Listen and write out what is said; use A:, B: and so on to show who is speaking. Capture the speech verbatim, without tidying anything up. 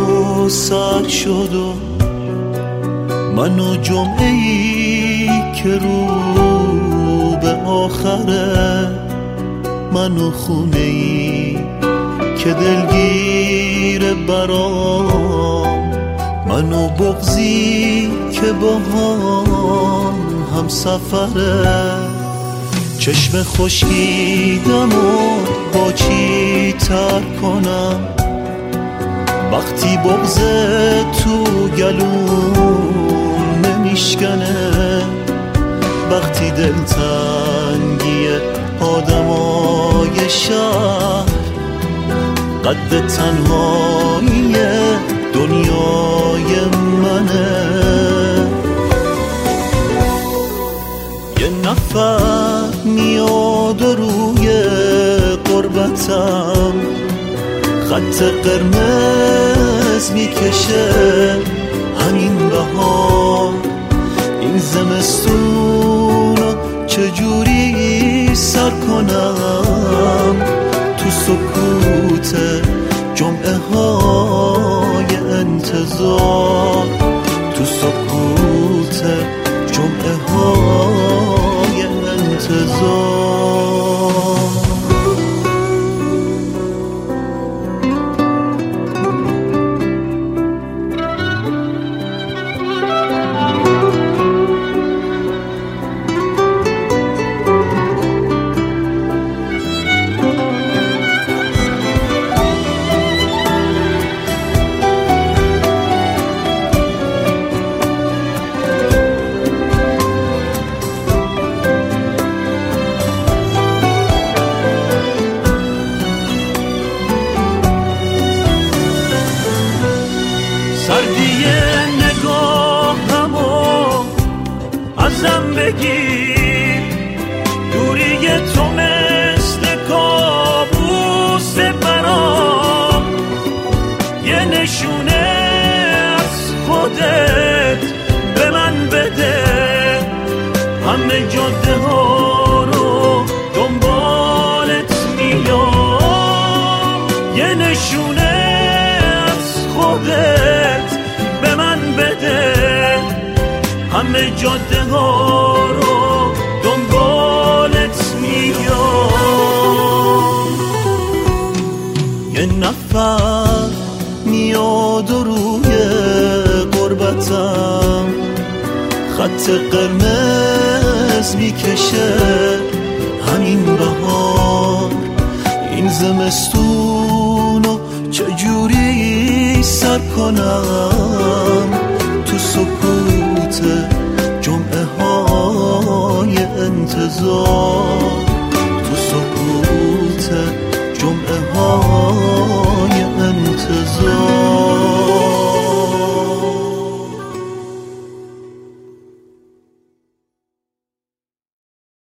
A: سر شد و من و جمعه ای که رو به آخره، من و خونه ای که دلگیر برام، من و بغضی که با هم هم سفره. چشم خشکیدم و با چی تر کنم وقتی بغض تو گلوم نمیشکنه، وقتی دلتنگی آدمای شهر قد تنهایی دنیای منه. یه نفر میاد و روی غربتم خط قرمز میکشه، همین بهار این زمستونو چجوری سر کنم، تو سکوت جمعه های انتظار، تو سکوت جمعه های انتظار.
B: سردی نگاهمو ازم بگیر، دوری تو مثل کابوس برام، یه نشونه از خودت به من بده، همه جاده ها رو دنبالت میام، یه نشونه از خودت به من بده، همه جاده ها رو دنبالت میام.
A: یه نفر میاد و روی غربتم خط قرمز میکشه، همین بهار این زمستونو چجوری سر کنم، تو سکوت جمعه های انتظار، تو سکوت جمعه های